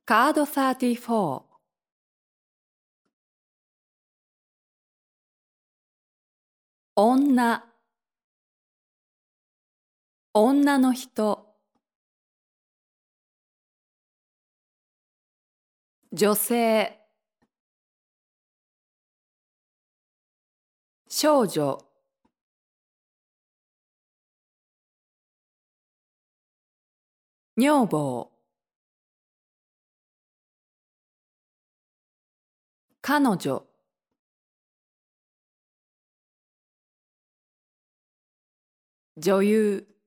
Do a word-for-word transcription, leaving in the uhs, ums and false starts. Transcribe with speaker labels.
Speaker 1: カードさんじゅうよん。女、女の人、女性、少女、女房、彼女、女優。